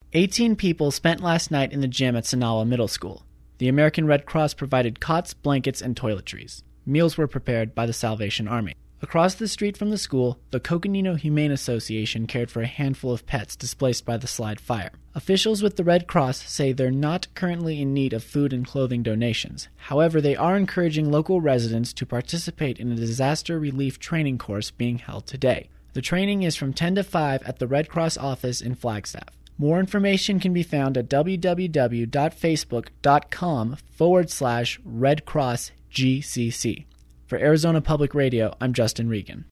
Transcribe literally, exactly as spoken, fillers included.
eighteen people spent last night in the gym at Sanawa Middle School. The American Red Cross provided cots, blankets, and toiletries. Meals were prepared by the Salvation Army. Across the street from the school, the Coconino Humane Association cared for a handful of pets displaced by the slide fire. Officials with the Red Cross say they're not currently in need of food and clothing donations. However, they are encouraging local residents to participate in a disaster relief training course being held today. The training is from ten to five at the Red Cross office in Flagstaff. More information can be found at www.facebook.com forward slash Red Cross GCC. For Arizona Public Radio, I'm Justin Regan.